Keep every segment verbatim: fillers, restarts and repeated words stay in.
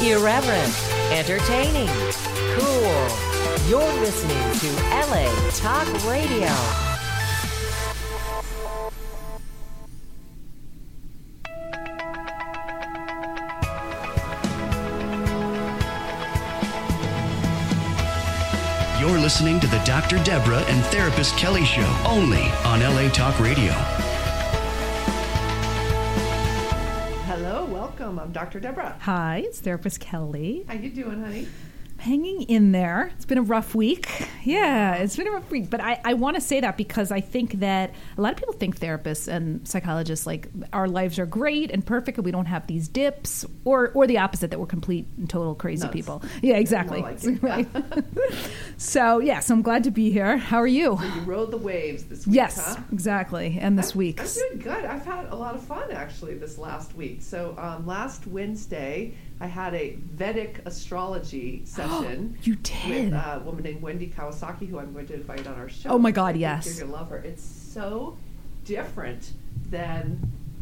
Irreverent, entertaining, cool. You're listening to L A Talk Radio. You're listening to the Doctor Deborah and Therapist Kelly Show, only on L A Talk Radio. Hello, welcome. I'm Doctor Deborah. Hi, it's Therapist Kelly. How you doing, honey? Hanging in there. It's been a rough week. Yeah, it's been a rough week. But I, I want to say that because I think that a lot of people think therapists and psychologists, like, our lives are great and perfect and we don't have these dips, or or the opposite, that we're complete and total crazy Nuts. people. Yeah, exactly. More like it. Right. So, yeah, so I'm glad to be here. How are you? So you rode the waves this week, Yes, huh? exactly. And this I'm, week. I'm doing good. I've had a lot of fun, actually, this last week. So um, last Wednesday, I had a Vedic astrology session. You did? With a woman named Wendy Kawasaki, who I'm going to invite on our show. Oh, my God, I yes. think you're going to love her. It's so different than...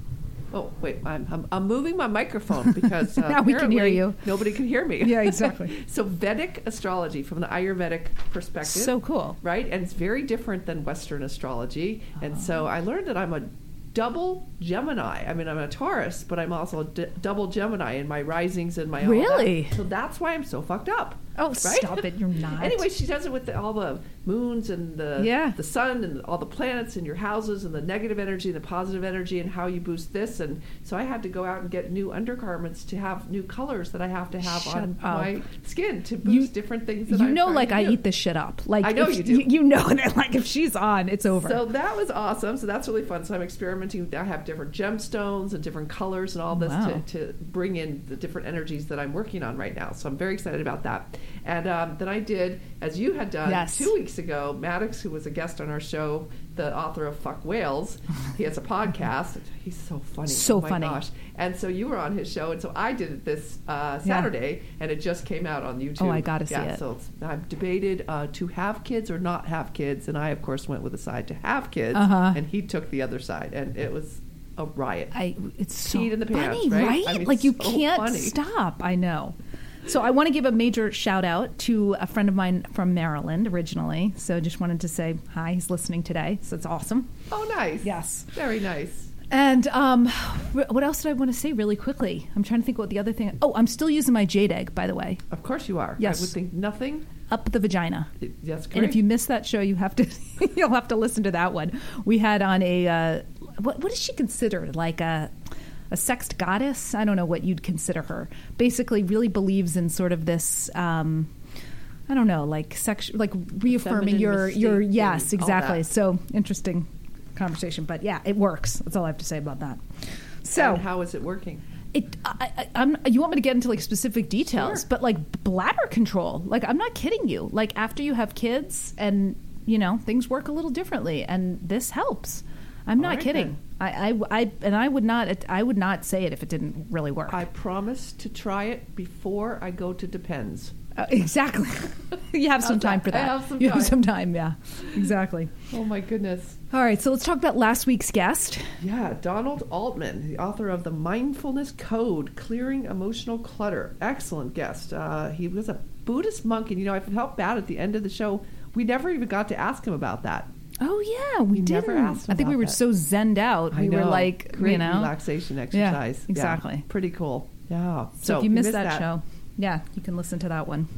Oh, wait, I'm, I'm, I'm moving my microphone because uh, Now we can hear apparently you. Nobody can hear me. Yeah, exactly. So Vedic astrology from the Ayurvedic perspective. So cool. Right? And it's very different than Western astrology. And Oh. so I learned that I'm a double Gemini. I mean, I'm a Taurus, but I'm also a d- double Gemini in my risings and my all Really? that. So that's why I'm so fucked up. Oh, Right? stop it. You're not. Anyway, she does it with the, all the moons and the Yeah. the sun and all the planets in your houses and the negative energy and the positive energy and how you boost this. And so I had to go out and get new undergarments to have new colors that I have to have Shut on up. my skin to boost You- different things that You I'm know, trying like, to I do. eat this shit up. Like, I know if- you do. You know that, like, if she's on, it's over. So that was awesome. So that's really fun. So I'm experimenting. I have different gemstones and different colors and all this Wow. to, to bring in the different energies that I'm working on right now. So I'm very excited about that. And um, then I did, as you had done Yes. two weeks ago, Maddox, who was a guest on our show, the author of Fuck Whales, he has a podcast. He's so funny. So oh my funny. gosh. And so you were on his show. And so I did it this uh, Saturday, and it just came out on YouTube. Oh, I gotta see yeah, it. So it's, I've debated uh, to have kids or not have kids. And I, of course, went with the side to have kids. Uh-huh. And he took the other side. And it was a riot. I, it's so Peed in the pants, funny, right? right? I mean, like, you so can't funny. stop. I know. So I want to give a major shout out to a friend of mine from Maryland originally. So just wanted to say hi. He's listening today. So it's awesome. Oh, nice. Yes. Very nice. And um, wh- what else did I want to say really quickly? I'm trying to think what the other thing. Oh, I'm still using my jade egg, by the way. Of course you are. Yes. I would think nothing. Up the vagina. Yes, correct. And if you missed that show, you have to you'll have to listen to that one. We had on a uh, what what is she considered, like a a sexed goddess? I don't know what you'd consider her. Basically, really believes in sort of this. Um, I don't know, like sex, like reaffirming Feminine your your mystique yes, and all exactly. that. So interesting conversation, but yeah, it works. That's all I have to say about that. So And how is it working? It, I, I, I'm, you want me to get into like specific details, Sure. but like bladder control, like I'm not kidding you. Like after you have kids and, you know, things work a little differently and this helps. I'm All not right, kidding. I, I, I, and I would not, I would not say it if it didn't really work. I promise to try it before I go to Depends. Uh, exactly. You have some How's time that? for that. I have some you time. have some time. Yeah, exactly. Oh, my goodness. All right. So let's talk about last week's guest. Yeah, Donald Altman, the author of The Mindfulness Code, Clearing Emotional Clutter. Excellent guest. Uh, he was a Buddhist monk, and, you know, I felt bad at the end of the show. We never even got to ask him about that. Oh yeah, we We did. never asked I think we about were that. so zenned out. I We were know. like, Great you know, relaxation exercise. Yeah, exactly. Pretty cool. Yeah. So, if you missed that, show, yeah, you can listen to that one.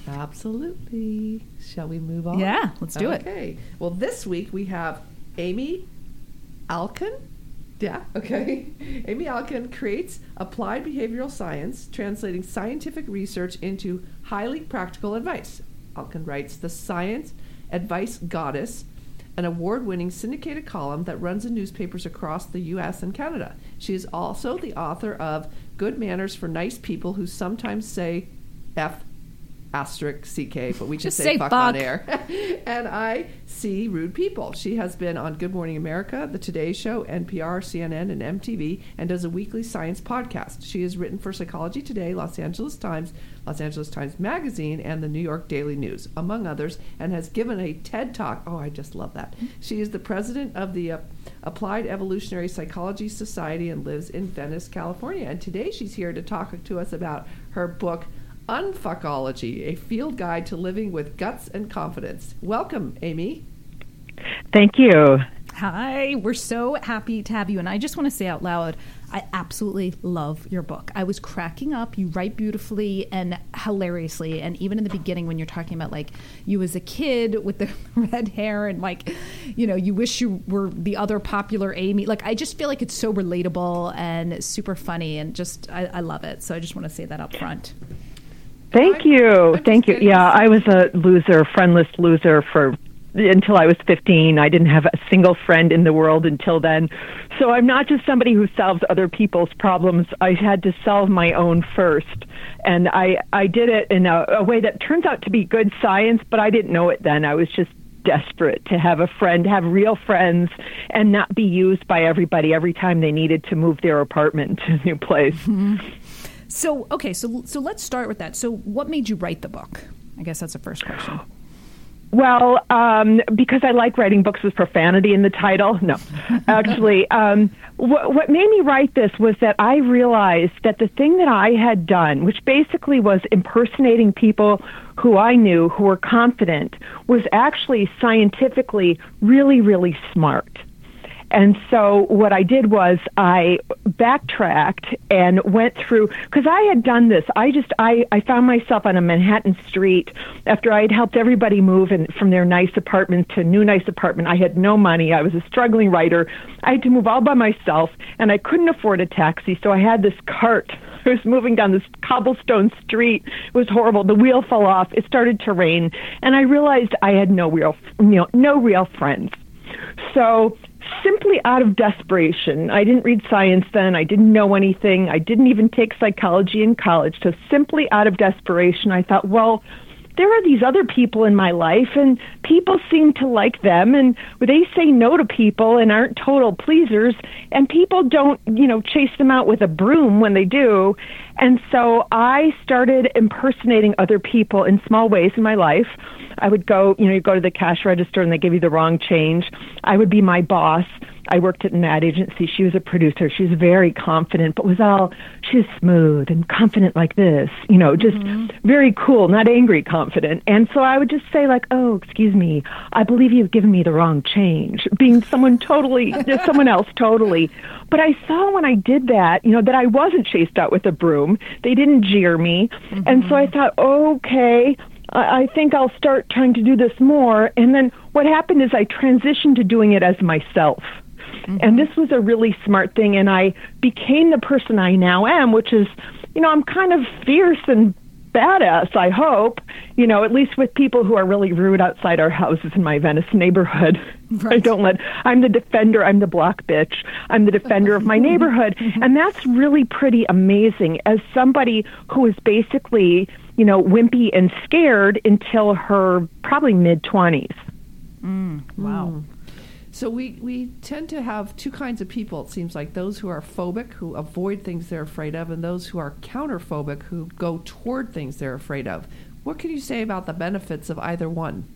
Absolutely. Shall we move on? Yeah, let's do it. Okay. Well, this week we have Amy Alkin. Yeah, okay. Amy Alkin creates applied behavioral science, translating scientific research into highly practical advice. Alkin writes The Science Advice Goddess, an award-winning syndicated column that runs in newspapers across the U S and Canada. She is also the author of Good Manners for Nice People Who Sometimes Say F asterisk C K, but we just, Just say, say fuck, fuck. on air. And I see rude people. She has been on Good Morning America, The Today Show, N P R, C N N, and M T V, and does a weekly science podcast. She has written for Psychology Today, Los Angeles Times, Los Angeles Times Magazine, and the New York Daily News, among others, and has given a TED Talk. Oh, I just love that. She is the president of the uh, Applied Evolutionary Psychology Society and lives in Venice, California. And today she's here to talk to us about her book, Unfuckology, a field guide to living with guts and confidence. Welcome, Amy. Thank you. Hi, we're so happy to have you. And I just want to say out loud, I absolutely love your book. I was cracking up. You write beautifully and hilariously. And even in the beginning when you're talking about like you as a kid with the red hair and like, you know, you wish you were the other popular Amy. Like, I just feel like it's so relatable and super funny and just, I, I love it. So I just want to say that up front. Thank you. Thank you. Yeah, I was a loser, friendless loser for until I was fifteen. I didn't have a single friend in the world until then. So I'm not just somebody who solves other people's problems. I had to solve my own first. And I, I did it in a, a way that turns out to be good science, but I didn't know it then. I was just desperate to have a friend, have real friends, and not be used by everybody every time they needed to move their apartment to a new place. Mm-hmm. So, okay, so so let's start with that. So what made you write the book? I guess that's the first question. Well, um, because I like writing books with profanity in the title. No, actually, um, wh- what made me write this was that I realized that the thing that I had done, which basically was impersonating people who I knew who were confident, was actually scientifically really, really smart. And so what I did was I backtracked and went through, because I had done this. I just, I, I found myself on a Manhattan street after I had helped everybody move in, from their nice apartment to a new nice apartment. I had no money. I was a struggling writer. I had to move all by myself, and I couldn't afford a taxi, so I had this cart. I was moving down this cobblestone street. It was horrible. The wheel fell off. It started to rain, and I realized I had no real, you know, no real friends. So simply out of desperation, I didn't read science then, I didn't know anything, I didn't even take psychology in college, so simply out of desperation, I thought, well, there are these other people in my life, and people seem to like them, and they say no to people and aren't total pleasers, and people don't, you know, chase them out with a broom when they do. And so I started impersonating other people in small ways in my life. I would go, you know, you go to the cash register and they give you the wrong change. I would be my boss. I worked at an ad agency. She was a producer. She was very confident, but was all, she's smooth and confident like this, you know, just mm-hmm. very cool, not angry, confident. And so I would just say like, oh, excuse me, I believe you've given me the wrong change, being someone totally, someone else totally. But I saw when I did that, you know, that I wasn't chased out with a broom. They didn't jeer me. Mm-hmm. And so I thought, okay, I think I'll start trying to do this more. And then what happened is I transitioned to doing it as myself. Mm-hmm. And this was a really smart thing. And I became the person I now am, which is, you know, I'm kind of fierce and badass, I hope, you know, at least with people who are really rude outside our houses in my Venice neighborhood. Right. I don't let, I'm the defender, I'm the block bitch, I'm the defender of my neighborhood. And that's really pretty amazing as somebody who is basically, you know, wimpy and scared until her probably mid-twenties. Mm, wow. Mm. So we, we tend to have two kinds of people, it seems like, those who are phobic, who avoid things they're afraid of, and those who are counterphobic, who go toward things they're afraid of. What can you say about the benefits of either one?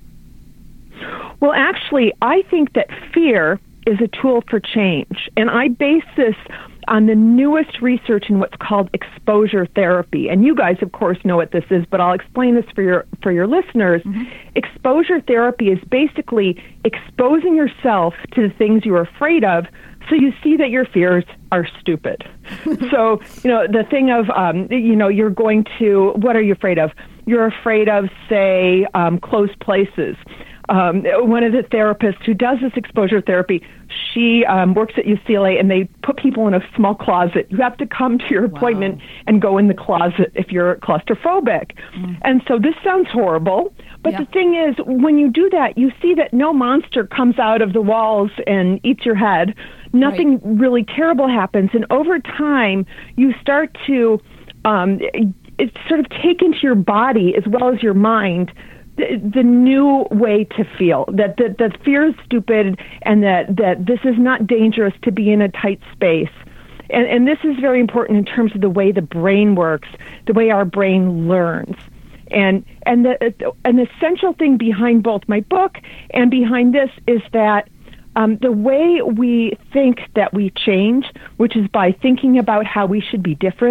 Well, actually, I think that fear is a tool for change. And I base this on the newest research in what's called exposure therapy. And you guys, of course, know what this is, but I'll explain this for your for your listeners. Mm-hmm. Exposure therapy is basically exposing yourself to the things you're afraid of so you see that your fears are stupid. So, you know, the thing of, um, you know, you're going to, what are you afraid of? You're afraid of, say, um, closed places. Um, one of the therapists who does this exposure therapy, she um, works at U C L A, and they put people in a small closet. You have to come to your appointment wow. and go in the closet if you're claustrophobic. Mm. And so this sounds horrible, but yeah. the thing is, when you do that, you see that no monster comes out of the walls and eats your head. Nothing right. really terrible happens. And over time, you start to um, it sort of take into your body as well as your mind The, the new way to feel, that, that that fear is stupid and that, that this is not dangerous to be in a tight space. And, and this is very important in terms of the way the brain works, the way our brain learns. And and the, an essential thing behind both my book and behind this is that um, the way we think that we change, which is by thinking about how we should be different,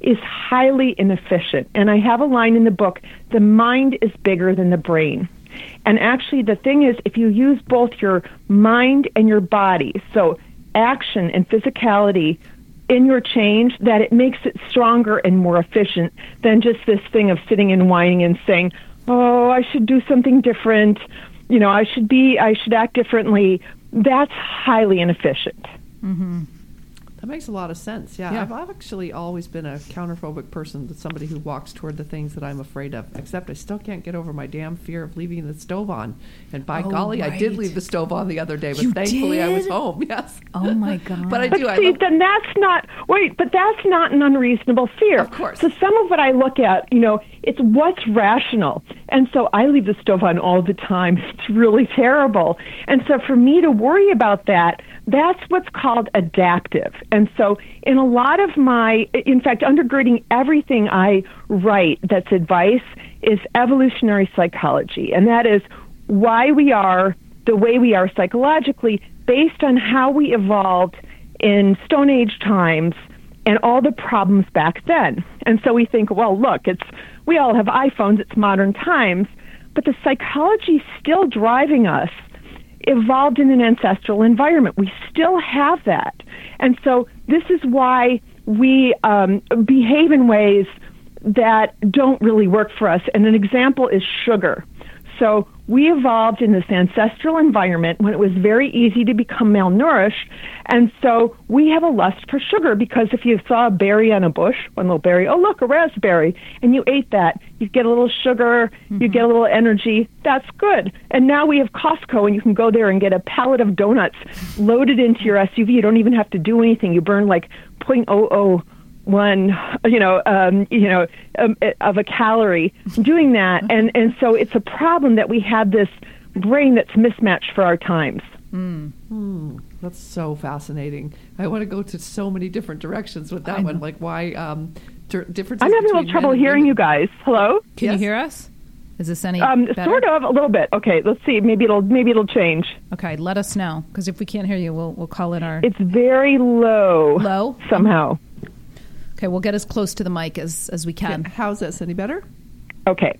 is highly inefficient. And I have a line in the book, the mind is bigger than the brain. And actually the thing is, if you use both your mind and your body, so action and physicality in your change, that it makes it stronger and more efficient than just this thing of sitting and whining and saying, oh, I should do something different. You know, I should be, I should act differently. That's highly inefficient. Mm-hmm. That makes a lot of sense. Yeah, Yeah. I've, I've actually always been a counterphobic person, somebody who walks toward the things that I'm afraid of, except I still can't get over my damn fear of leaving the stove on. And by Oh, golly, I did right. leave the stove on the other day, but You thankfully I was did? home. Yes. Oh, my God. But I But do. I see, love, then that's not, wait, but that's not an unreasonable fear. Of course. So some of what I look at, you know, it's what's rational. And so I leave the stove on all the time. It's really terrible. And so for me to worry about that, that's what's called adaptive. And so in a lot of my, in fact, undergirding everything I write that's advice is evolutionary psychology. And that is why we are the way we are psychologically based on how we evolved in Stone Age times and all the problems back then. And so we think, well, look, it's we all have iPhones, it's modern times, but the psychology still driving us evolved in an ancestral environment. We still have that. And so this is why we um, behave in ways that don't really work for us. And an example is sugar. So we evolved in this ancestral environment when it was very easy to become malnourished. And so we have a lust for sugar because if you saw a berry on a bush, one little berry, oh, look, a raspberry, and you ate that, you get a little sugar, mm-hmm. you get a little energy. That's good. And now we have Costco, and you can go there and get a pallet of donuts loaded into your S U V. You don't even have to do anything. You burn like zero point zero zero one, you know, um, you know, um, of a calorie doing that. And, and so it's a problem that we have this brain that's mismatched for our times. Mm. Mm, that's so fascinating. I want to go to so many different directions with that one. Like why um, d- differences I'm having a little between trouble men and hearing women. you guys. Hello? Can Yes. you hear us? Is this any Um, better? sort of, a little bit. Okay, let's see. Maybe it'll maybe it'll change. Okay, let us know, because if we can't hear you, we'll we'll call in our It's very low. low. Somehow. Okay, we'll get as close to the mic as as we can. Okay, how's this? Any better? Okay.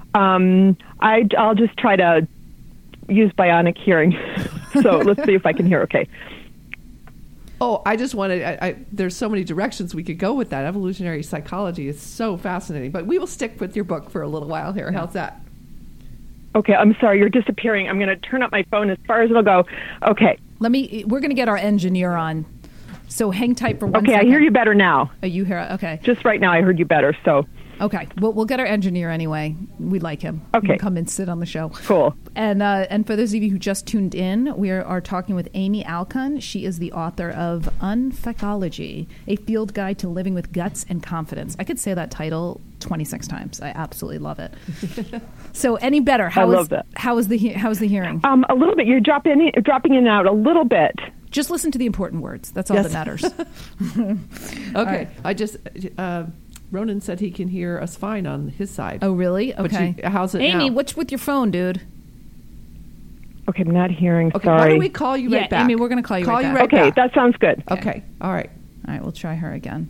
Um, I, I'll just try to use bionic hearing. So let's see if I can hear okay. Oh, I just wanted, I, I, there's so many directions we could go with that. Evolutionary psychology is so fascinating. But we will stick with your book for a little while here. How's that? Okay, I'm sorry, you're disappearing. I'm going to turn up my phone as far as it'll go. Okay. Let me. We're going to get our engineer on. So hang tight for one Okay, second. I hear you better now. Oh, you hear? Okay. Just right now I heard you better, so. Okay. We'll we'll get our engineer anyway. We like him. He Okay. can come and sit on the show. Cool. And uh, and for those of you who just tuned in, we are, are talking with Amy Alkon. She is the author of Unfecology, a field guide to living with guts and confidence. I could say that title twenty-six times. I absolutely love it. So any better? How I is, love that. How is the he- how is the hearing? Um, a little bit. You're dropping in, dropping in and out a little bit. Just listen to the important words. That's all Yes. that matters. Okay. right. I just, uh, Ronan said he can hear us fine on his side. Oh, really? But Okay. you- how's it Amy, now? what's with your phone, dude? Okay, I'm not hearing. Okay, sorry. why don't we call you Yeah, right back? Amy, we're gonna call you call right you back. right Okay, back. that sounds good. Okay. All right. All right, we'll try her again.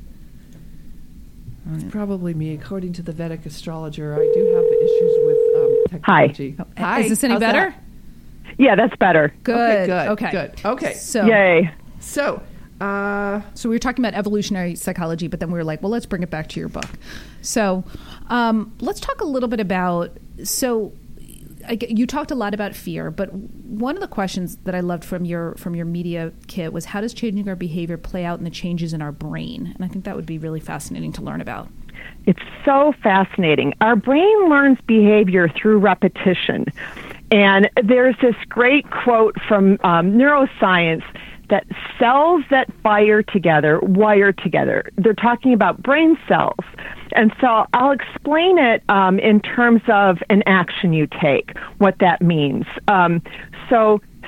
It's probably me. According to the Vedic astrologer, I do have issues with um, technology. Oh, Hi. Is this any How's better? that? Yeah, that's better. Good. Okay, good, Okay. good. Okay. So, Yay. So, uh, so we were talking about evolutionary psychology, but then we were like, well, let's bring it back to your book. So, um, let's talk a little bit about. So, I, get- you talked a lot about fear, but one of the questions that I loved from your from your media kit was, how does changing our behavior play out in the changes in our brain? And I think that would be really fascinating to learn about. It's so fascinating. Our brain learns behavior through repetition. And there's this great quote from um, neuroscience that cells that fire together wire together. They're talking about brain cells. And so I'll explain it um, in terms of an action you take, what that means. Um, so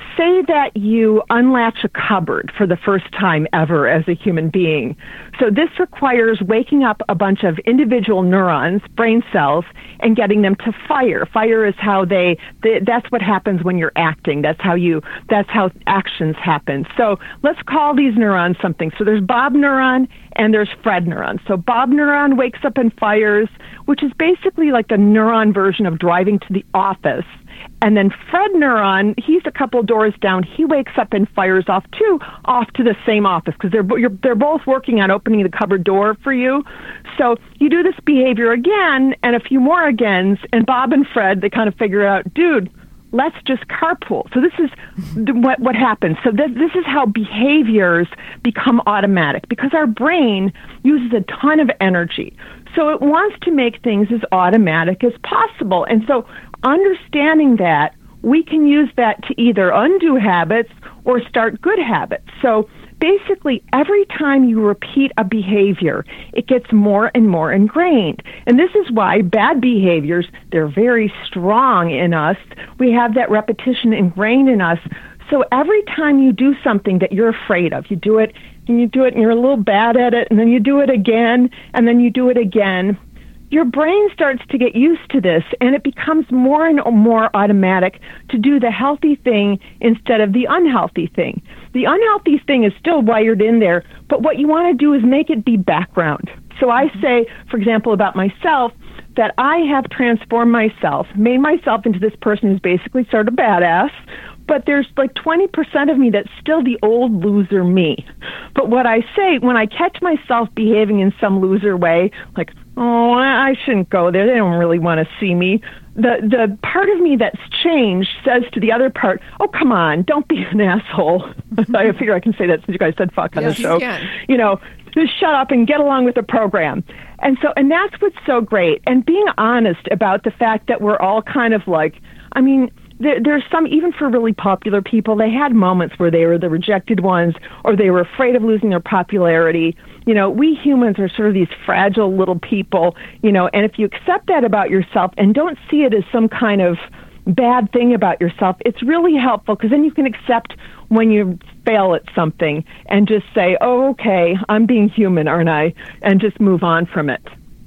say that you unlatch a cupboard for the first time ever as a human being. So this requires waking up a bunch of individual neurons, brain cells, and getting them to fire. Fire is how they, they that's what happens when you're acting. That's how you, that's how actions happen. So let's call these neurons something. So there's Bob neuron and there's Fred neuron. So Bob neuron wakes up and fires, which is basically like the neuron version of driving to the office. And then Fred neuron, he's a couple doors down. He wakes up and fires off too, off to the same office because they're you're, they're both working on opening the cupboard door for you. So you do this behavior again and a few more agains, and Bob and Fred, they kind of figure out, dude, let's just carpool. So this is what what happens. So this, this is how behaviors become automatic because our brain uses a ton of energy. So it wants to make things as automatic as possible. And so understanding that, we can use that to either undo habits or start good habits. So basically, every time you repeat a behavior, it gets more and more ingrained. And this is why bad behaviors, they're very strong in us. We have that repetition ingrained in us. So every time you do something that you're afraid of, you do it and you do it and you're a little bad at it, and then you do it again, and then you do it again, your brain starts to get used to this, and it becomes more and more automatic to do the healthy thing instead of the unhealthy thing. The unhealthy thing is still wired in there, but what you want to do is make it be background. So I say, for example, about myself, that I have transformed myself, made myself into this person who's basically sort of badass, but there's like twenty percent of me that's still the old loser me. But what I say, when I catch myself behaving in some loser way, like, oh, I shouldn't go there, they don't really want to see me, the the part of me that's changed says to the other part, oh, come on, don't be an asshole. I figure I can say that since you guys said fuck on yes, the show. You can. You know, just shut up and get along with the program. And so, and that's what's so great. And being honest about the fact that we're all kind of like, I mean, there, there's some, even for really popular people, they had moments where they were the rejected ones or they were afraid of losing their popularity. You know, we humans are sort of these fragile little people, you know, and if you accept that about yourself and don't see it as some kind of bad thing about yourself, it's really helpful because then you can accept when you fail at something and just say, oh, okay, I'm being human, aren't I? And just move on from it.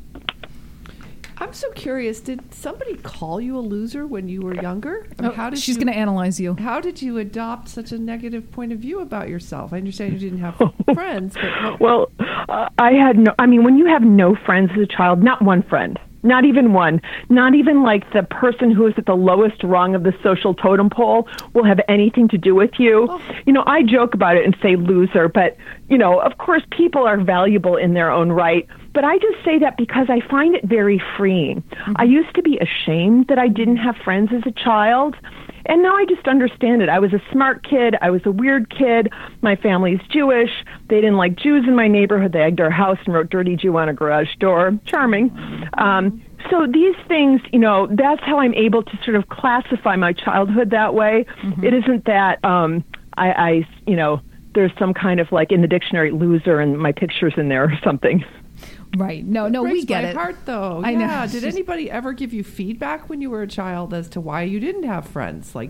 I'm so curious, did somebody call you a loser when you were younger? I mean, Oh, how did she's you, going to analyze you. How did you adopt such a negative point of view about yourself? I understand you didn't have friends, but... Well, uh, I had no, I mean, when you have no friends as a child, not one friend, not even one, not even like the person who is at the lowest rung of the social totem pole will have anything to do with you. Oh. You know, I joke about it and say loser, but, you know, of course people are valuable in their own right. But I just say that because I find it very freeing. Mm-hmm. I used to be ashamed that I didn't have friends as a child. And now I just understand it. I was a smart kid. I was a weird kid. My family's Jewish. They didn't like Jews in my neighborhood. They egged our house and wrote dirty Jew on a garage door. Charming. Um, so these things, you know, that's how I'm able to sort of classify my childhood that way. Mm-hmm. It isn't that um, I, I, you know, there's some kind of like in the dictionary loser and my picture's in there or something. Right. No, no, breaks we get my it. heart, though. I yeah. know. Did anybody ever give you feedback when you were a child as to why you didn't have friends? Like,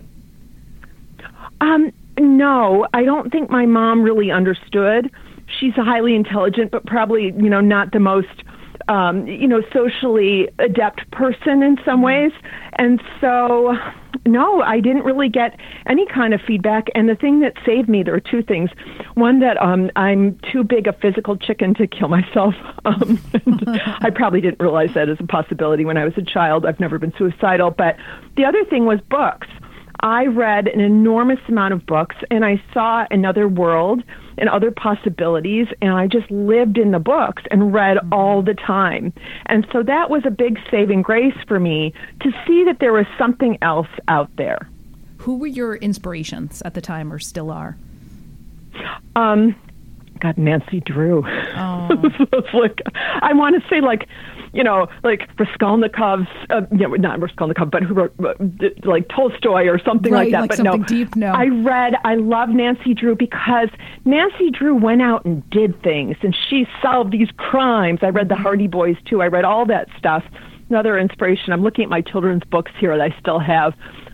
um, no, I don't think my mom really understood. She's a highly intelligent, but probably, you know, not the most, um, you know, socially adept person in some ways. And so, no, I didn't really get any kind of feedback. And the thing that saved me, there are two things. One, that um, I'm too big a physical chicken to kill myself. Um, I probably didn't realize that as a possibility when I was a child. I've never been suicidal. But the other thing was books. I read an enormous amount of books, and I saw another world and other possibilities, and I just lived in the books and read all the time. And so that was a big saving grace for me to see that there was something else out there. Who were your inspirations at the time or still are? Um, God, Nancy Drew. Oh. It's like, I want to say like, you know, like Raskolnikov's, uh, you know, not Raskolnikov, but who wrote, uh, like Tolstoy or something right, like that. Like but something no, deep, no. I read, I love Nancy Drew because Nancy Drew went out and did things, and she solved these crimes. I read the Hardy Boys, too. I read all that stuff. Another inspiration, I'm looking at my children's books here that I still have.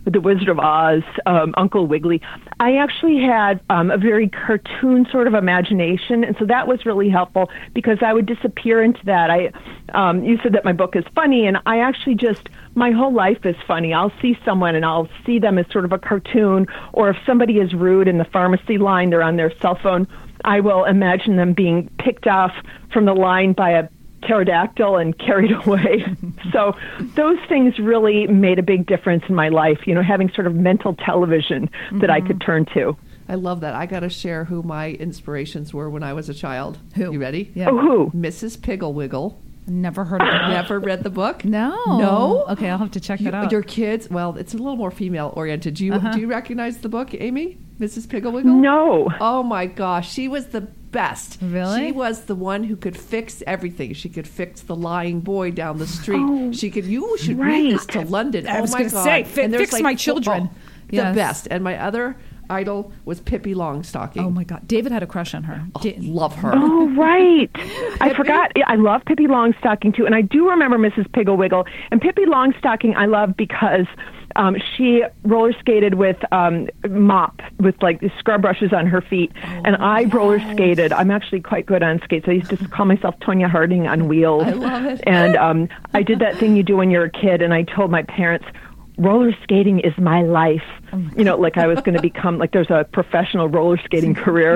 with The Wizard of Oz, um, Uncle Wiggily. I actually had um, a very cartoon sort of imagination, and so that was really helpful because I would disappear into that. I, um, you said that my book is funny, and I actually just, my whole life is funny. I'll see someone and I'll see them as sort of a cartoon, or if somebody is rude in the pharmacy line, they're on their cell phone, I will imagine them being picked off from the line by a pterodactyl and carried away. So those things really made a big difference in my life, you know, having sort of mental television that mm-hmm. I could turn to. I love that. I got to share who my inspirations were when I was a child. Who? You ready? Yeah. Oh, who? Missus Pigglewiggle. Never heard of it. Never read the book? No. No? Okay, I'll have to check you, that out. Your kids, well, it's a little more female oriented. Do you uh-huh. do you recognize the book, Amy? Missus Pigglewiggle? No. Oh my gosh, she was the best. Really? She was the one who could fix everything. She could fix the lying boy down the street. Oh, she could. You should right. read this to London. I oh was my going to god! say, fi- and there's fix like, my children. Oh, yes. The best. And my other idol was Pippi Longstocking. Oh my God, David had a crush on her. Oh, Da- love her. Oh, right. I forgot. I love Pippi Longstocking, too. And I do remember Missus Pigglewiggle. And Pippi Longstocking I love because um, she roller skated with um, mop, with like scrub brushes on her feet. Oh, and I yes. roller skated. I'm actually quite good on skates. I used to call myself Tonya Harding on wheels. I love it. And um, I did that thing you do when you're a kid. And I told my parents, roller skating is my life. Oh my you know, like I was going to become, like there's a professional roller skating career.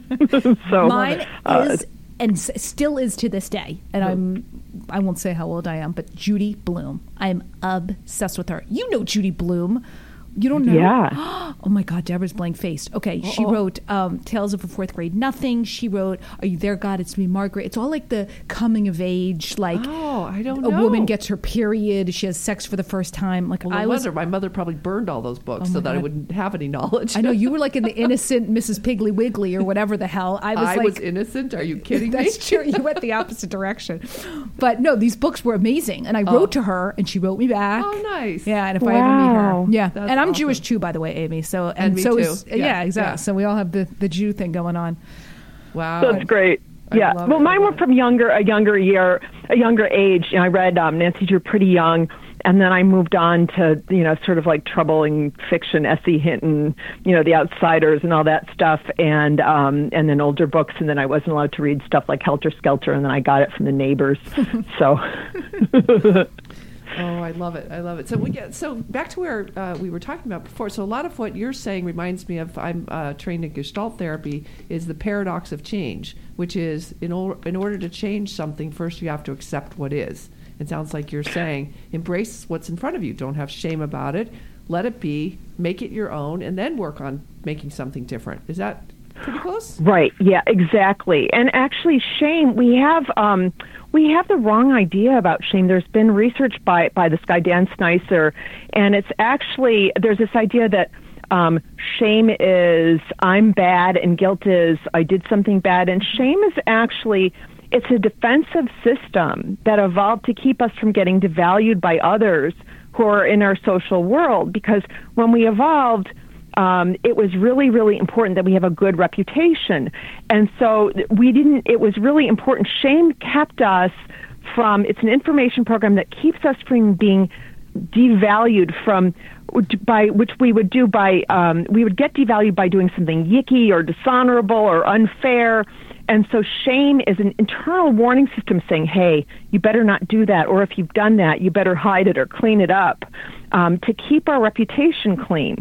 So mine uh, is, and s- still is to this day, and I'm, I won't say how old I am, but Judy Blume. I'm obsessed with her. You know Judy Blume. You don't know? Yeah. Oh my God, Deborah's blank faced. Okay, Uh-oh. She wrote um, Tales of a Fourth Grade Nothing. She wrote Are You There, God? It's Me, Margaret. It's all like the coming of age, like oh, I don't a know. woman gets her period, she has sex for the first time. Like well, I no was, wonder my mother probably burned all those books oh so that God. I wouldn't have any knowledge. I know you were like in the innocent Missus Piggly Wiggly or whatever the hell. I was I like, was innocent. Are you kidding me? That's true. You went the opposite direction. But no, these books were amazing, and I wrote oh. to her, and she wrote me back. Oh, nice. Yeah, and if wow. I ever meet her, yeah, That's and I'm awesome. Jewish too, by the way, Amy. So and, And me so too. is yeah, Yeah, exactly. yeah. So we all have the the Jew thing going on. Wow. That's great. I Yeah. love Well, it. mine I were love from younger, a younger year, a younger age. You know, I read um, Nancy Drew pretty young, and then I moved on to, you know, sort of like troubling fiction, S E Hinton, you know, The Outsiders and all that stuff, and um, and then older books. And then I wasn't allowed to read stuff like Helter Skelter, and then I got it from the neighbors. So. Oh, I love it. I love it. So we get so back to where uh, we were talking about before. So a lot of what you're saying reminds me of, I'm uh, trained in Gestalt therapy, is the paradox of change, which is in, or, in order to change something, first you have to accept what is. It sounds like you're saying embrace what's in front of you. Don't have shame about it. Let it be. Make it your own, and then work on making something different. Is that pretty close? Right. Yeah, exactly. And actually, shame, we have um, we have the wrong idea about shame. There's been research by, by this guy, Dan Snyder, and it's actually, there's this idea that um, shame is I'm bad and guilt is I did something bad. And shame is actually, it's a defensive system that evolved to keep us from getting devalued by others who are in our social world. Because when we evolved, Um, it was really, really important that we have a good reputation. And so we didn't, it was really important. Shame kept us from, it's an information program that keeps us from being devalued from, by, which we would do by, um, we would get devalued by doing something yicky or dishonorable or unfair. And so shame is an internal warning system saying, hey, you better not do that. Or if you've done that, you better hide it or clean it up um, to keep our reputation clean.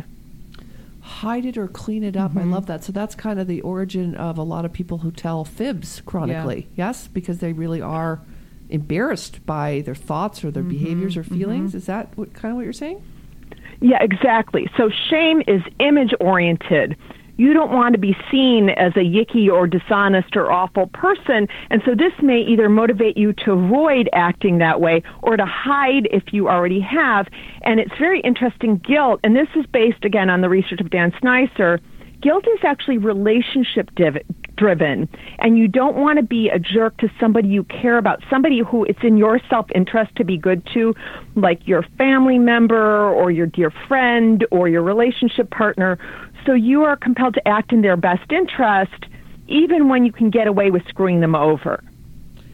Hide it or clean it up. Mm-hmm. I love that. So that's kind of the origin of a lot of people who tell fibs chronically. Yeah. Yes, because they really are embarrassed by their thoughts or their mm-hmm. behaviors or feelings. Mm-hmm. Is that what, kind of what you're saying? Yeah, exactly. So shame is image oriented. You don't want to be seen as a yicky or dishonest or awful person. And so this may either motivate you to avoid acting that way or to hide if you already have. And it's very interesting, guilt, and this is based, again, on the research of Dan Snyder. Guilt is actually relationship div- driven, and you don't want to be a jerk to somebody you care about, somebody who it's in your self-interest to be good to, like your family member or your dear friend or your relationship partner. So you are compelled to act in their best interest, even when you can get away with screwing them over.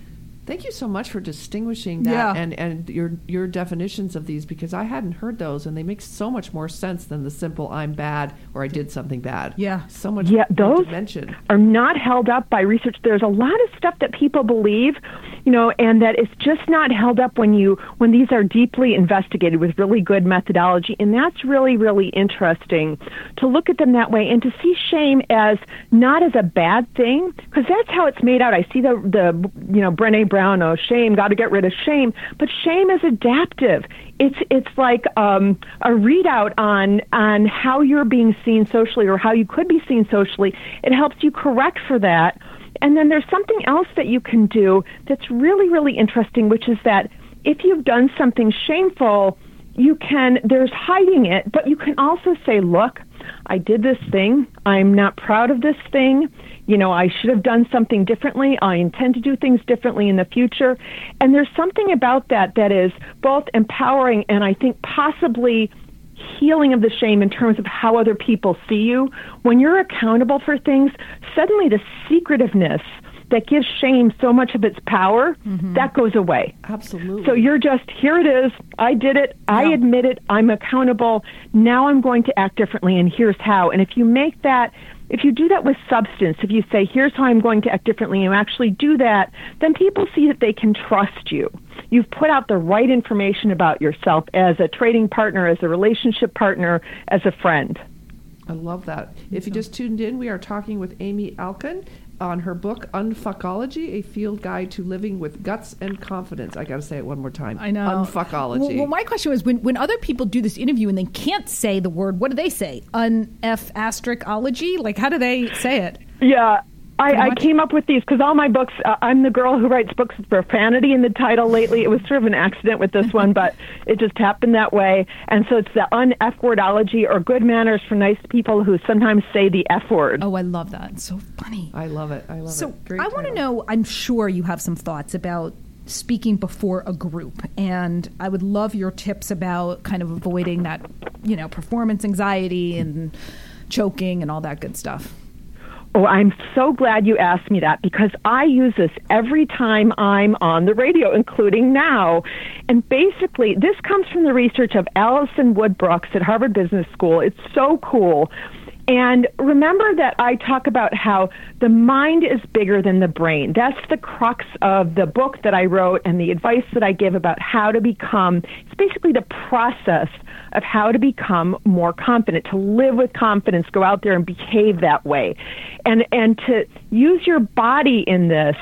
Thank you so much for distinguishing that Yeah. and, and your your definitions of these, because I hadn't heard those, and they make so much more sense than the simple "I'm bad" or "I did something bad." Yeah. so much. Yeah, more those dimension. are not held up by research. There's a lot of stuff that people believe, you know, and that it's just not held up when you when these are deeply investigated with really good methodology. And that's really, really interesting to look at them that way and to see shame as not as a bad thing, because that's how it's made out. I see the the you know Brené Brown, oh shame, got to get rid of shame, but shame is adaptive. It's it's like um, a readout on on how you're being seen socially or how you could be seen socially. It helps you correct for that. And then there's something else that you can do that's really, really interesting, which is that if you've done something shameful, you can, there's hiding it, but you can also say, look, I did this thing. I'm not proud of this thing. You know, I should have done something differently. I intend to do things differently in the future. And there's something about that that is both empowering and I think possibly healing of the shame in terms of how other people see you. When you're accountable for things, suddenly the secretiveness that gives shame so much of its power, mm-hmm. that goes away. Absolutely. So you're just, here it is, I did it, yeah. I admit it, I'm accountable, now I'm going to act differently, and here's how. And if you make that, if you do that with substance, if you say, here's how I'm going to act differently, and you actually do that, then people see that they can trust you. You've put out the right information about yourself as a trading partner, as a relationship partner, as a friend. I love that. If you just tuned in, we are talking with Amy Alkin on her book, Unfuckology, a field guide to living with guts and confidence. I got to say it one more time. I know. Unfuckology. Well, well, my question was, when, when other people do this interview and they can't say the word, what do they say? Un-F astericology? Like, how do they say it? Yeah. I, I came up with these because all my books, uh, I'm the girl who writes books with profanity in the title lately. It was sort of an accident with this one, but it just happened that way. And so it's the un-F wordology, or good manners for nice people who sometimes say the F word. Oh, I love that. It's so funny. I love it. I love so it. Great I want to title. know, I'm sure you have some thoughts about speaking before a group, and I would love your tips about kind of avoiding that, you know, performance anxiety and choking and all that good stuff. Oh, I'm so glad you asked me that, because I use this every time I'm on the radio, including now. And basically, this comes from the research of Alison Wood Brooks at Harvard Business School. It's so cool. And remember that I talk about how the mind is bigger than the brain. That's the crux of the book that I wrote and the advice that I give about how to become, it's basically the process of how to become more confident, to live with confidence, go out there and behave that way. And and to use your body in this,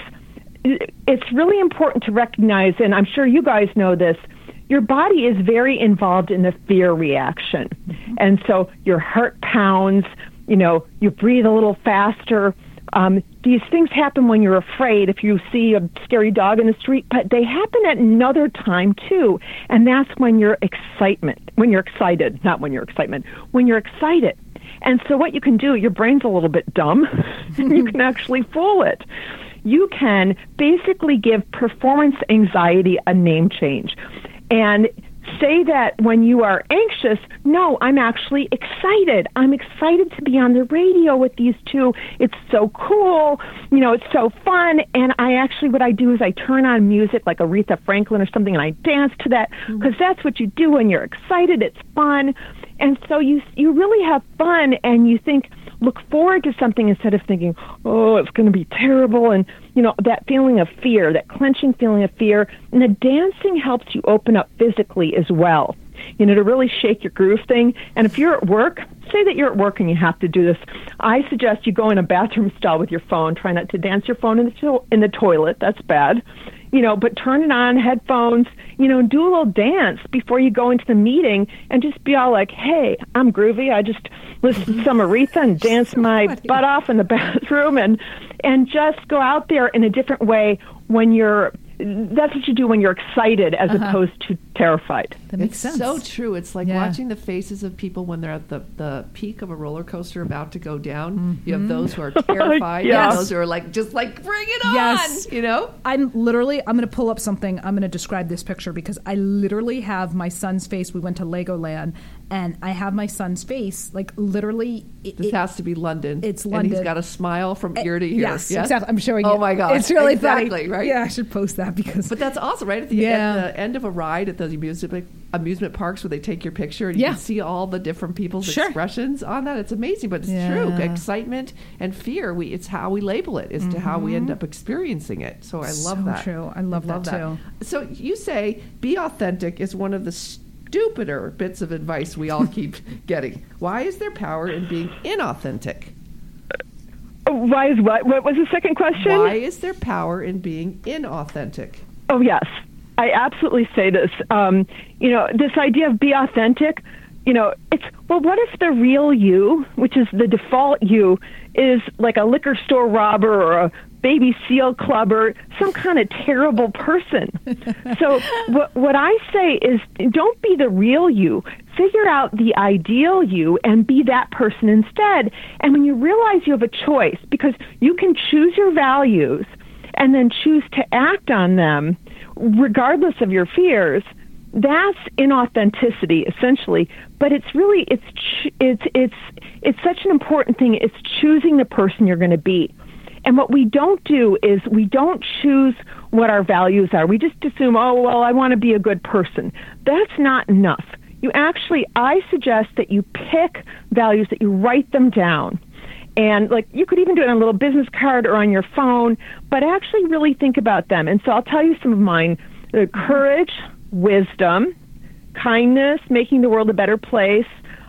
it's really important to recognize, and I'm sure you guys know this, your body is very involved in the fear reaction. Mm-hmm. And so your heart pounds, you know, you breathe a little faster. Um, these things happen when you're afraid, if you see a scary dog in the street, but they happen at another time too. And that's when you're excitement, when you're excited, not when you're excitement, when you're excited. And so what you can do, your brain's a little bit dumb, and you can actually fool it. You can basically give performance anxiety a name change. And say that when you are anxious, no, I'm actually excited. I'm excited to be on the radio with these two. It's so cool. You know, it's so fun. And I actually, what I do is I turn on music like Aretha Franklin or something, and I dance to that, because mm-hmm. that's what you do when you're excited. It's fun. And so you you really have fun, and you think, look forward to something instead of thinking, oh, it's going to be terrible. And, you know, that feeling of fear, that clenching feeling of fear. And the dancing helps you open up physically as well, you know, to really shake your groove thing. And if you're at work, say that you're at work and you have to do this, I suggest you go in a bathroom stall with your phone. Try not to dance your phone in the, to- in the toilet. That's bad. You know, but turn it on, headphones, you know, do a little dance before you go into the meeting, and just be all like, hey, I'm groovy. I just listen to some Aretha and dance so my funny. butt off in the bathroom, and and just go out there in a different way when you're, that's what you do when you're excited as uh-huh. opposed to terrified. That makes it's sense. so true. It's like yeah. watching the faces of people when they're at the, the peak of a roller coaster about to go down. Mm-hmm. You have those who are terrified, yes. and those who are like, just like, bring it yes. on, you know? I'm literally, I'm going to pull up something. I'm going to describe this picture because I literally have my son's face. We went to Legoland, and I have my son's face, like literally. It, This it, has to be London. It's And London. he's got a smile from ear to ear. Yes, exactly. I'm showing Oh it. my God. It's really exactly, funny. right? Yeah, I should post that because. But that's awesome, right? At the, Yeah. at the end of a ride at those amusement amusement parks where they take your picture and you Yeah. can see all the different people's Sure. expressions on that. It's amazing, but it's Yeah. true. Excitement and fear, we it's how we label it, as to how we end up experiencing it. So I love So that. true. I love that too. So you say be authentic is one of the stupider bits of advice we all keep getting. Why is there power in being inauthentic? Why is what? What was the second question? Why is there power in being inauthentic? Oh, yes. I absolutely say this. Um, you know, this idea of be authentic, you know, it's, well, what if the real you, which is the default you, is like a liquor store robber or a baby seal clubber, some kind of terrible person? So what, what I say is don't be the real you. Figure out the ideal you and be that person instead. And when you realize you have a choice, because you can choose your values and then choose to act on them regardless of your fears, that's inauthenticity essentially. But it's really it's ch- it's it's it's such an important thing. It's choosing the person you're going to be. And what we don't do is we don't choose what our values are. We just assume, oh, well, I want to be a good person. That's not enough. You actually, I suggest that you pick values, that you write them down. And like you could even do it on a little business card or on your phone, but actually really think about them. And so I'll tell you some of mine. Uh, courage, wisdom, kindness, making the world a better place,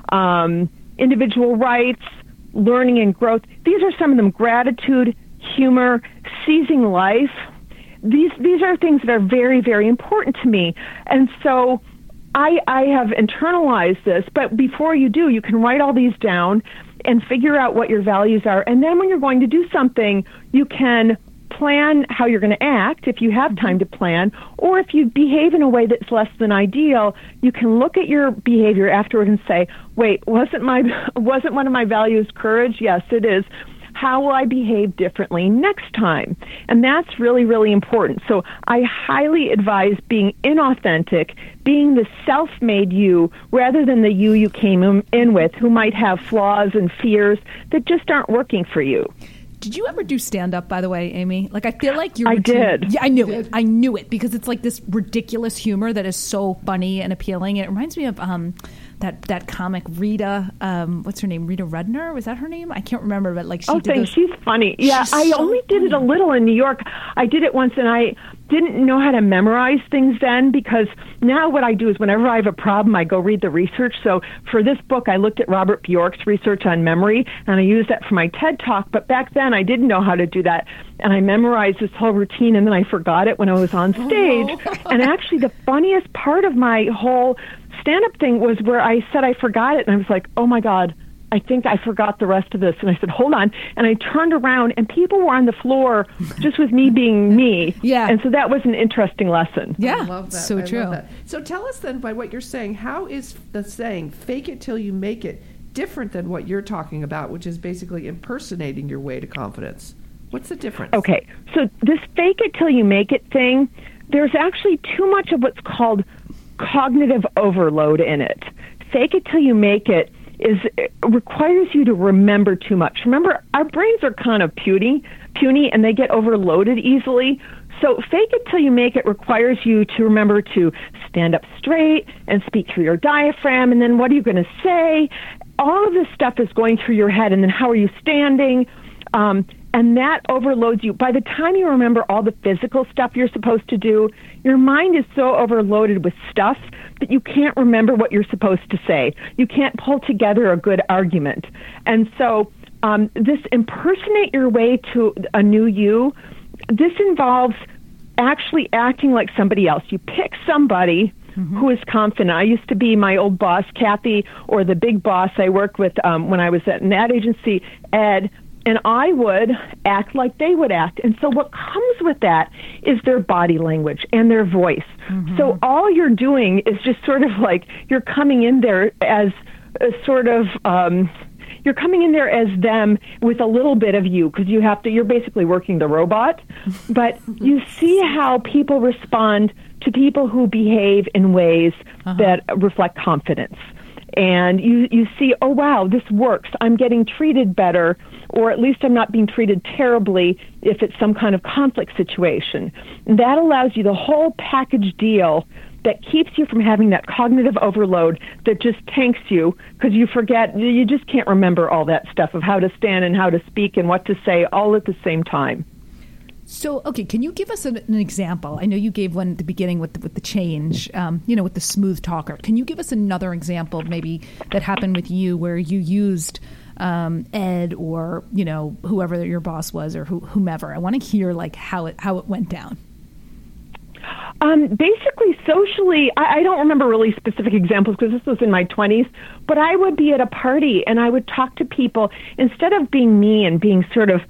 um, individual rights, learning and growth. These are some of them. Gratitude, humor, seizing life. These these are things that are very, very important to me. And so I, I have internalized this, but before you do, you can write all these down and figure out what your values are. And then when you're going to do something, you can plan how you're going to act if you have time to plan, or if you behave in a way that's less than ideal, you can look at your behavior afterward and say, wait, wasn't my wasn't one of my values courage? Yes, it is. How will I behave differently next time? And that's really, really important. So I highly advise being inauthentic, being the self-made you rather than the you you came in with, who might have flaws and fears that just aren't working for you. Did you ever do stand-up, by the way, Amy? Like, I feel like you're... I did. Yeah, I knew it. I knew it because it's like this ridiculous humor that is so funny and appealing. It reminds me of um, that that comic Rita, um, what's her name? Rita Rudner? Was that her name? I can't remember, but like she oh, did thanks. those... She's funny. Yeah, She's I so only did it a funny. little in New York. I did it once, and I didn't know how to memorize things then, because now what I do is whenever I have a problem, I go read the research. So for this book, I looked at Robert Bjork's research on memory, and I used that for my TED Talk. But back then, I didn't know how to do that, and I memorized this whole routine, and then I forgot it when I was on stage. Oh. And actually, the funniest part of my whole stand-up thing was where I said I forgot it, and I was like, oh, my God, I think I forgot the rest of this. And I said, hold on. And I turned around, and people were on the floor just with me being me. Yeah. And so that was an interesting lesson. Yeah, I love that. so I true. Love that. So tell us then, by what you're saying, how is the saying "fake it till you make it" different than what you're talking about, which is basically impersonating your way to confidence? What's the difference? Okay, so this fake it till you make it thing, there's actually too much of what's called cognitive overload in it. Fake it till you make it is it requires you to remember too much. Remember, our brains are kind of puny, puny, and they get overloaded easily. So fake it till you make it requires you to remember to stand up straight and speak through your diaphragm, and then what are you going to say? All of this stuff is going through your head, and then how are you standing? Um, and that overloads you. By the time you remember all the physical stuff you're supposed to do, your mind is so overloaded with stuff that you can't remember what you're supposed to say. You can't pull together a good argument. And so um, this impersonate your way to a new you, this involves actually acting like somebody else. You pick somebody mm-hmm. who is confident. I used to be my old boss, Kathy, or the big boss I worked with um, when I was at an ad agency, Ed, and I would act like they would act. And so what comes with that is their body language and their voice. Mm-hmm. So all you're doing is just sort of like you're coming in there as a sort of... Um, You're coming in there as them with a little bit of you, because you have to, you're basically working the robot. But you see how people respond to people who behave in ways uh-huh. that reflect confidence. and you, you see, oh, wow, this works. I'm getting treated better, or at least I'm not being treated terribly if it's some kind of conflict situation. And that allows you the whole package deal that keeps you from having that cognitive overload that just tanks you because you forget, you just can't remember all that stuff of how to stand and how to speak and what to say all at the same time. So, okay, can you give us an, an example? I know you gave one at the beginning with the, with the change, um, you know, with the smooth talker. Can you give us another example maybe that happened with you where you used um, Ed or, you know, whoever your boss was or who, whomever? I want to hear like how it how it went down. Um, basically, socially, I, I don't remember really specific examples because this was in my twenties, but I would be at a party and I would talk to people. Instead of being me and being sort of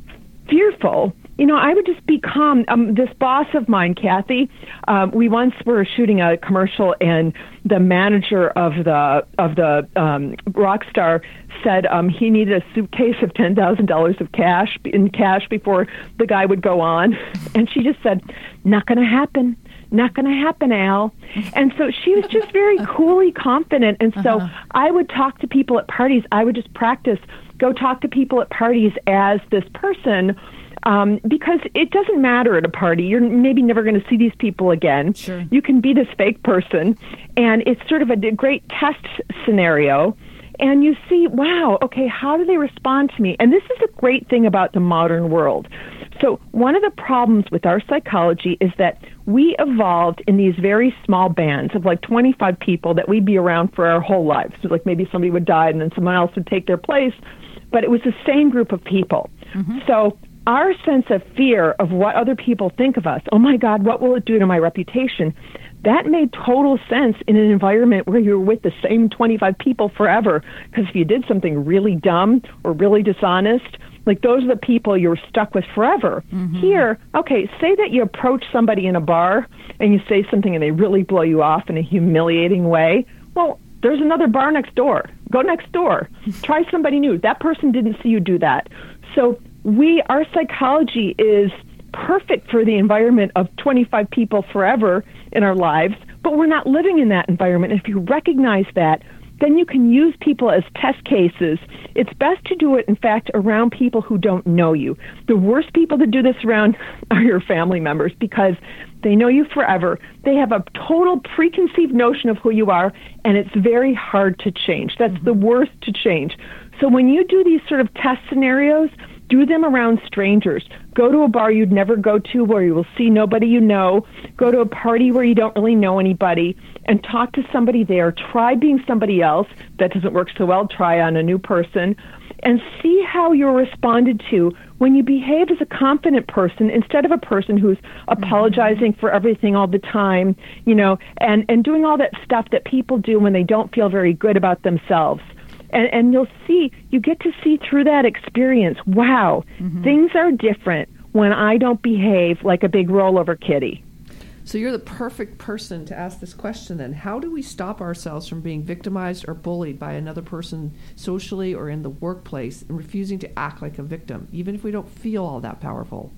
fearful, you know, I would just be calm. Um, this boss of mine, Kathy, um, we once were shooting a commercial, and the manager of the of the um, rock star said um, he needed a suitcase of ten thousand dollars of cash in cash before the guy would go on, and she just said, "Not going to happen." Not going to happen, Al. And so she was just very coolly confident. And so uh-huh. I would talk to people at parties. I would just practice, go talk to people at parties as this person, um, because it doesn't matter at a party. You're maybe never going to see these people again. Sure. You can be this fake person. And it's sort of a great test scenario. And you see, wow, okay, how do they respond to me? And this is a great thing about the modern world. So one of the problems with our psychology is that we evolved in these very small bands of like twenty-five people that we'd be around for our whole lives. So like maybe somebody would die and then someone else would take their place, but it was the same group of people. Mm-hmm. So our sense of fear of what other people think of us, oh my God, what will it do to my reputation? That made total sense in an environment where you were with the same twenty-five people forever. Because if you did something really dumb or really dishonest, like those are the people you're stuck with forever. Mm-hmm. Here, okay, say that you approach somebody in a bar and you say something and they really blow you off in a humiliating way. Well, there's another bar next door. Go next door. Try somebody new. That person didn't see you do that. So we, our psychology is perfect for the environment of twenty-five people forever in our lives, but we're not living in that environment. And if you recognize that, then you can use people as test cases. It's best to do it, in fact, around people who don't know you. The worst people to do this around are your family members because they know you forever. They have a total preconceived notion of who you are, and it's very hard to change. That's mm-hmm. the worst to change. So when you do these sort of test scenarios, do them around strangers. Go to a bar you'd never go to where you will see nobody you know. Go to a party where you don't really know anybody and talk to somebody there. Try being somebody else. That doesn't work so well. Try on a new person and see how you're responded to when you behave as a confident person instead of a person who's apologizing for everything all the time, you know, and, and doing all that stuff that people do when they don't feel very good about themselves. And, and you'll see, you get to see through that experience, wow, mm-hmm. things are different when I don't behave like a big rollover kitty. So you're the perfect person to ask this question then. How do we stop ourselves from being victimized or bullied by another person socially or in the workplace and refusing to act like a victim, even if we don't feel all that powerful?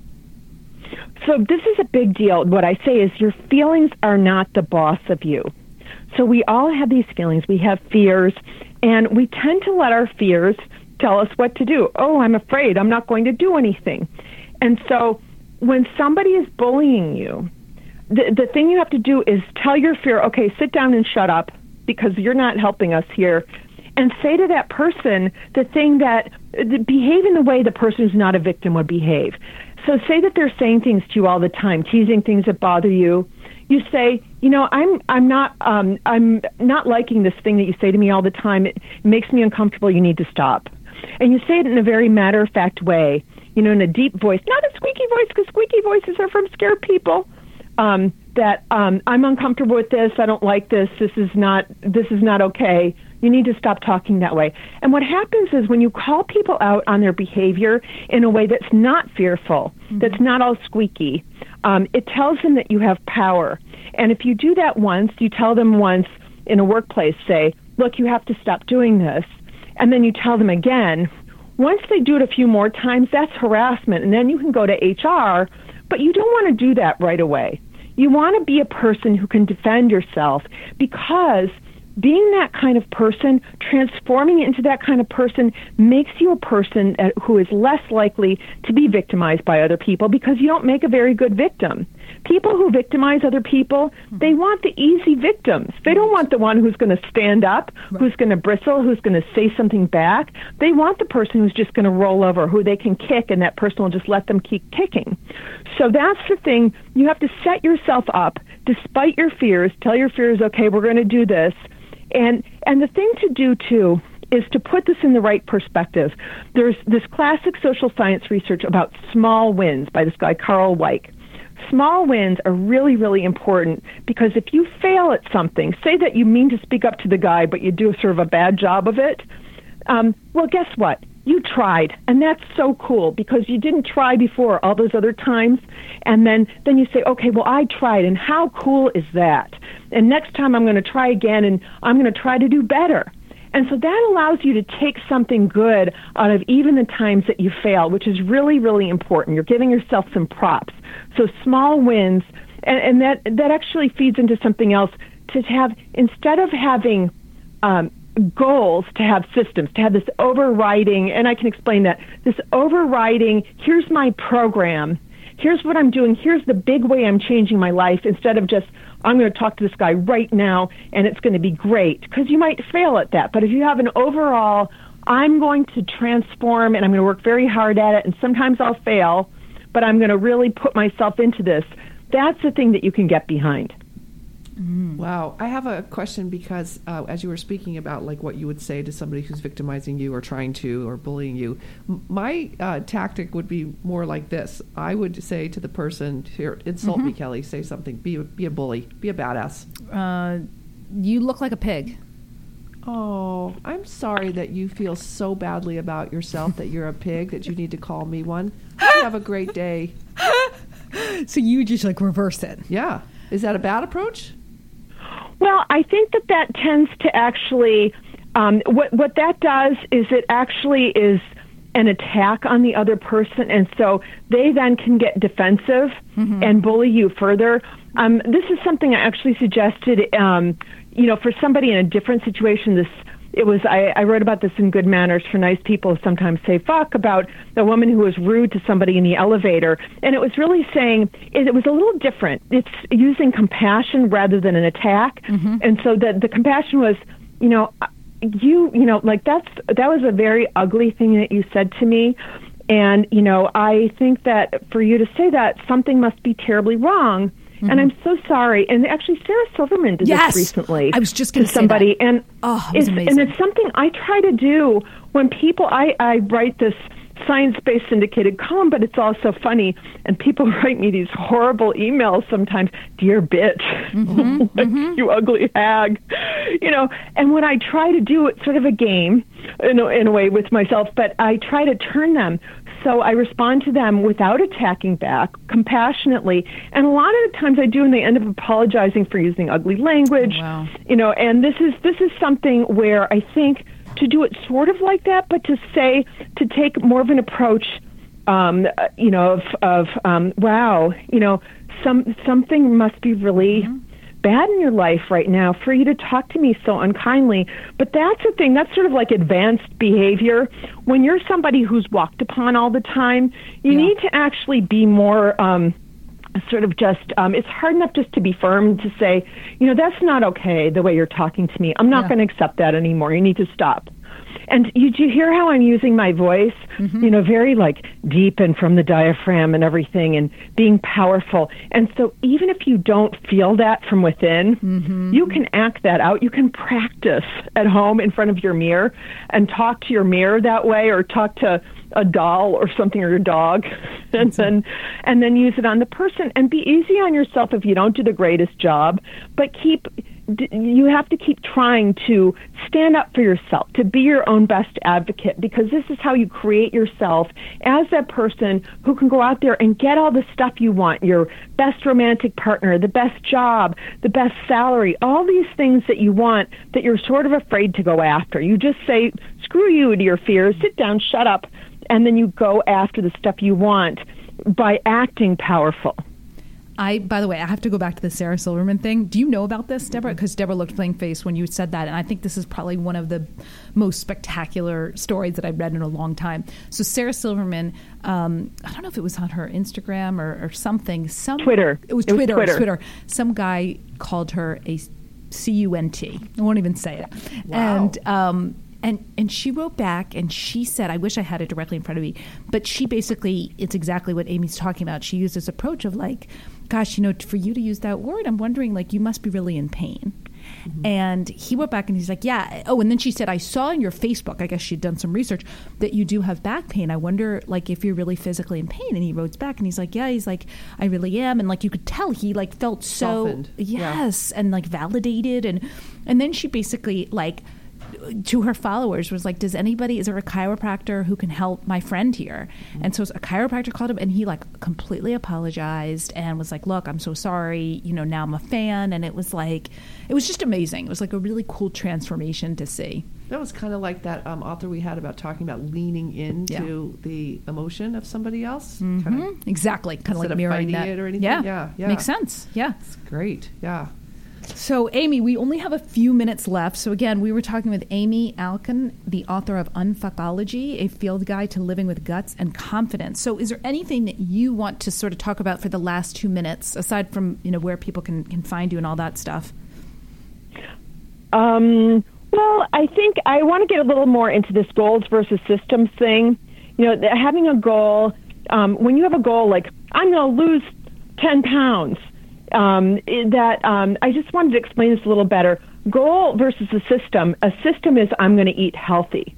So this is a big deal. What I say is your feelings are not the boss of you. So we all have these feelings. We have fears, and we tend to let our fears tell us what to do. Oh, I'm afraid. I'm not going to do anything. And so when somebody is bullying you, the, the thing you have to do is tell your fear, okay, sit down and shut up because you're not helping us here. And say to that person the thing that, behave in the way the person who's not a victim would behave. So say that they're saying things to you all the time, teasing things that bother you. You say, you know, I'm I'm not um, I'm not liking this thing that you say to me all the time. It makes me uncomfortable. You need to stop. And you say it in a very matter-of-fact way, you know, in a deep voice, not a squeaky voice, because squeaky voices are from scared people. Um, that um, I'm uncomfortable with this. I don't like this. This is not this is not okay. You need to stop talking that way. And what happens is when you call people out on their behavior in a way that's not fearful, mm-hmm. that's not all squeaky, um, it tells them that you have power. And if you do that once, you tell them once in a workplace, say, look, you have to stop doing this. And then you tell them again. Once they do it a few more times, that's harassment. And then you can go to H R, but you don't want to do that right away. You want to be a person who can defend yourself because being that kind of person, transforming it into that kind of person, makes you a person uh, who is less likely to be victimized by other people, because you don't make a very good victim. People who victimize other people, they want the easy victims. They don't want the one who's going to stand up, who's going to bristle, who's going to say something back. They want the person who's just going to roll over, who they can kick, and that person will just let them keep kicking. So that's the thing. You have to set yourself up, despite your fears. Tell your fears, okay, we're going to do this. And and the thing to do, too, is to put this in the right perspective. There's this classic social science research about small wins by this guy, Carl Weick. Small wins are really, really important, because if you fail at something, say that you mean to speak up to the guy, but you do sort of a bad job of it, um, well, guess what? You tried, and that's so cool, because you didn't try before all those other times, and then, then you say, okay, well, I tried, and how cool is that? And next time I'm going to try again, and I'm going to try to do better. And so that allows you to take something good out of even the times that you fail, which is really, really important. You're giving yourself some props. So small wins, and, and that, that actually feeds into something else, to have, instead of having um, goals, to have systems, to have this overriding, and I can explain that, this overriding, here's my program, here's what I'm doing, here's the big way I'm changing my life, instead of just, I'm going to talk to this guy right now, and it's going to be great, because you might fail at that. But if you have an overall, I'm going to transform, and I'm going to work very hard at it, and sometimes I'll fail, but I'm going to really put myself into this, that's the thing that you can get behind. Mm. Wow. I have a question, because uh, as you were speaking about like what you would say to somebody who's victimizing you or trying to or bullying you, m- my uh, tactic would be more like this. I would say to the person, here, insult mm-hmm. me, Kelly, say something, be a, be a bully, be a badass. Uh, you look like a pig. Oh, I'm sorry that you feel so badly about yourself that you're a pig, that you need to call me one. Have a great day. So you just like reverse it. Yeah. Is that a bad approach? Well, I think that that tends to actually, um, what what that does is it actually is an attack on the other person, and so they then can get defensive mm-hmm. and bully you further. Um, this is something I actually suggested, um, you know, for somebody in a different situation. This it was I, I wrote about this in Good Manners for Nice People Sometimes Say Fuck, about a woman who was rude to somebody in the elevator, and it was really saying it, it was a little different. It's using compassion rather than an attack, mm-hmm. and so the the compassion was, you know, you you know, like that's that was a very ugly thing that you said to me, and you know, I think that for you to say that, something must be terribly wrong. Mm-hmm. And I'm so sorry. And actually, Sarah Silverman did yes! this recently. I was just going to somebody, that. and oh, it was it's, amazing. and it's something I try to do when people. I, I write this science-based syndicated column, but it's also funny. And people write me these horrible emails sometimes. Dear bitch, mm-hmm, like, mm-hmm. you ugly hag, you know. And when I try to do it, sort of a game in a, in a way with myself, but I try to turn them. So I respond to them without attacking back, compassionately. And a lot of the times I do, and they end up apologizing for using ugly language. Wow. You know, and this is this is something where I think to do it sort of like that, but to say, to take more of an approach, um, you know, of, of um, wow, you know, some something must be really mm-hmm. bad in your life right now for you to talk to me so unkindly. But that's the thing, that's sort of like advanced behavior. When you're somebody who's walked upon all the time, you yeah. need to actually be more um, sort of just, um, it's hard enough just to be firm, to say, you know, that's not okay the way you're talking to me. I'm not yeah. going to accept that anymore. You need to stop. And you, do you hear how I'm using my voice? Mm-hmm. You know, very like deep and from the diaphragm and everything, and being powerful. And so even if you don't feel that from within, mm-hmm. you can act that out. You can practice at home in front of your mirror and talk to your mirror that way, or talk to a doll or something, or your dog, and then and then use it on the person. And be easy on yourself if you don't do the greatest job, but keep you have to keep trying to stand up for yourself, to be your own best advocate, because this is how you create yourself as that person who can go out there and get all the stuff you want, your best romantic partner, the best job, the best salary, all these things that you want that you're sort of afraid to go after. You just say, screw you to your fears, sit down, shut up, and then you go after the stuff you want by acting powerful. I, by the way, I have to go back to the Sarah Silverman thing. Do you know about this, Deborah? Because Deborah looked plain face when you said that, and I think this is probably one of the most spectacular stories that I've read in a long time. So Sarah Silverman, um, I don't know if it was on her Instagram or, or something. Some, Twitter. It was it Twitter. Was Twitter. It was Twitter. Some guy called her a C U N T. I won't even say it. Wow. And um, and and she wrote back and she said, I wish I had it directly in front of me, but she basically, it's exactly what Amy's talking about. She used this approach of like, gosh, you know, for you to use that word, I'm wondering, like, you must be really in pain. Mm-hmm. And he went back and he's like, yeah. Oh, and then she said, I saw on your Facebook, I guess she'd done some research, that you do have back pain. I wonder, like, if you're really physically in pain. And he wrote back and he's like, yeah, he's like, I really am. And, like, you could tell he, like, felt so, Softened. yes, yeah. and, like, validated. And, and then she basically, like, to her followers was like, does anybody, is there a chiropractor who can help my friend here? Mm-hmm. And so a chiropractor called him and he like completely apologized and was like, look, I'm so sorry, you know, now I'm a fan. And it was like, it was just amazing. It was like a really cool transformation to see. That was kind of like that um, author we had about talking about leaning into yeah. the emotion of somebody else. Mm-hmm. Kind of, exactly. Kind of like mirroring that. It or anything. Yeah. yeah, yeah. Makes sense. Yeah. It's great. Yeah. So, Amy, we only have a few minutes left. So, again, we were talking with Amy Alkin, the author of Unfuckology, a field guide to living with guts and confidence. So, is there anything that you want to sort of talk about for the last two minutes, aside from, you know, where people can, can find you and all that stuff? Um, well, I think I want to get a little more into this goals versus systems thing. You know, having a goal, um, when you have a goal like, I'm going to lose ten pounds, Um, that um, I just wanted to explain this a little better. Goal versus a system. A system is I'm going to eat healthy.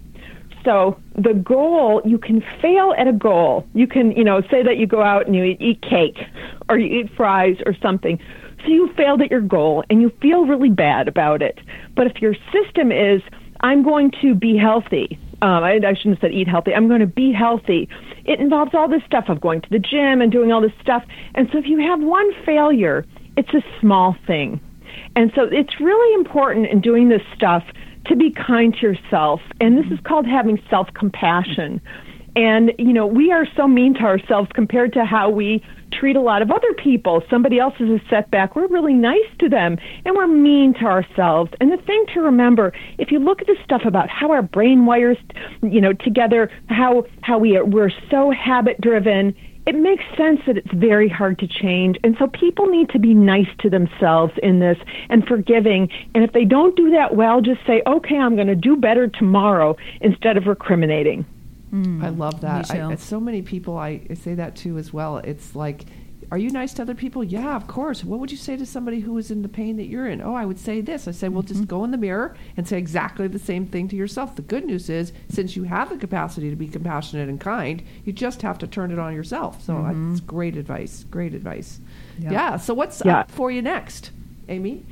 So the goal, you can fail at a goal. You can, you know, say that you go out and you eat, eat cake or you eat fries or something. So you failed at your goal and you feel really bad about it. But if your system is I'm going to be healthy, um, I, I shouldn't have said eat healthy, I'm going to be healthy. It involves all this stuff of going to the gym and doing all this stuff. And so if you have one failure, it's a small thing. And so it's really important in doing this stuff to be kind to yourself. And this is called having self-compassion. And, you know, we are so mean to ourselves compared to how we treat a lot of other people. Somebody else is a setback. We're really nice to them, and we're mean to ourselves. And the thing to remember, if you look at this stuff about how our brain wires, you know, together, how how we are, we're so habit-driven, it makes sense that it's very hard to change. And so people need to be nice to themselves in this and forgiving. And if they don't do that well, just say, okay, I'm going to do better tomorrow instead of recriminating. I love that. I, I, so many people I, I say that to as well. It's like, are you nice to other people? Yeah, of course. What would you say to somebody who is in the pain that you're in? Oh, I would say this. I say, well, mm-hmm. just go in the mirror and say exactly the same thing to yourself. The good news is, since you have the capacity to be compassionate and kind, you just have to turn it on yourself. So mm-hmm. that's great advice. Great advice. Yeah. yeah so what's yeah. up for you next, Amy?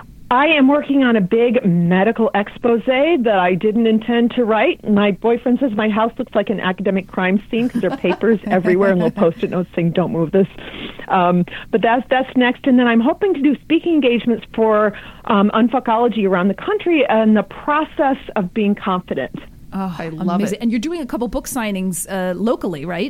I am working on a big medical expose that I didn't intend to write. My boyfriend says my house looks like an academic crime scene because there are papers everywhere and little post-it notes saying, don't move this. Um, but that's that's next. And then I'm hoping to do speaking engagements for um, Unfuckology around the country and the process of being confident. Oh, I love amazing. it. And you're doing a couple book signings uh, locally, right?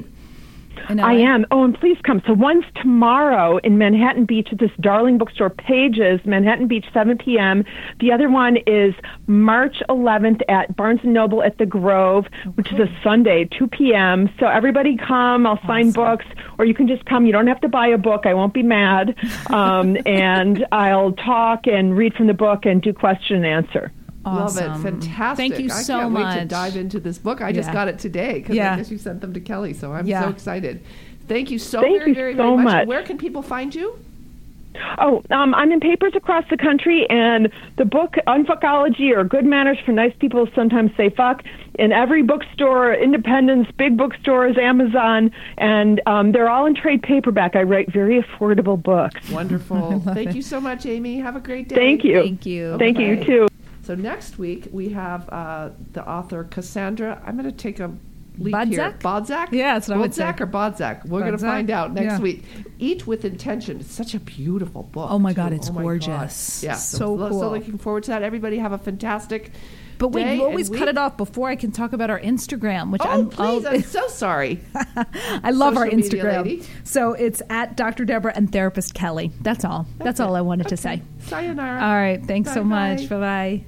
I am. Oh, and please come. So one's tomorrow in Manhattan Beach at this darling bookstore, Pages, Manhattan Beach, seven p.m. The other one is March eleventh at Barnes and Noble at the Grove, okay. which is a Sunday, two p.m. So everybody come. I'll awesome. sign books, or you can just come. You don't have to buy a book. I won't be mad. Um, and I'll talk and read from the book and do question and answer. Awesome. Love it. Fantastic. Thank you so I can't much. wait to dive into this book. I just yeah. got it today because yeah. I guess you sent them to Kelly, so I'm yeah. so excited. Thank you so Thank very, you very, so very much. much. Where can people find you? Oh, um, I'm in papers across the country, and the book Unfuckology, or Good Manners for Nice People Sometimes Say Fuck, in every bookstore, Independence, big bookstores, Amazon, and um, they're all in trade paperback. I write very affordable books. Wonderful. Thank it. you so much, Amy. Have a great day. Thank you. Thank you. Okay. Thank you, you too. So next week, we have uh, the author Cassandra. I'm going to take a leap Bodzak? here. Bodzak? Yeah, that's what I would say. Bodzak or Bodzak? We're going to find out next yeah. week. Eat with Intention. It's such a beautiful book. Oh, my too. God, it's oh my gorgeous. God. Yeah, so, so, cool. so looking forward to that. Everybody have a fantastic But wait, day you always and cut week. it off before I can talk about our Instagram, which Oh, I'm, please! I'll- I'm so sorry. I love our Social media Instagram. lady. So it's at Doctor Deborah and Therapist Kelly. That's all. That's, it. all I wanted to Okay. say. Sayonara. All right. Thanks so Bye-bye. much. Bye bye.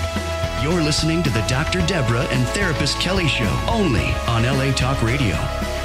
You're listening to the Doctor Deborah and Therapist Kelly Show, only on L A Talk Radio.